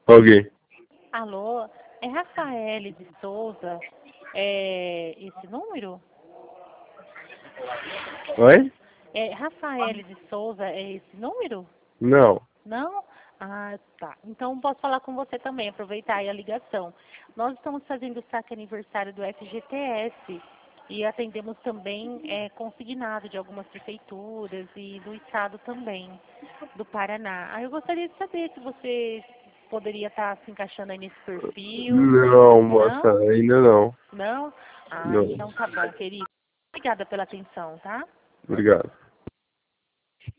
Ok. Alô, é Rafael de Souza, é esse número? Oi? É Rafael de Souza, é esse número? Não. Não? Ah, tá. Então posso falar com você também, aproveitar aí a ligação. Nós estamos fazendo o saque aniversário do FGTS e atendemos também consignado de algumas prefeituras e do estado também, do Paraná. Eu gostaria de saber se você poderia estar se encaixando aí nesse perfil. Não, moça, Não? ainda não. Não? Ah, Não. então tá bom, querido. Obrigada pela atenção, tá? Obrigado.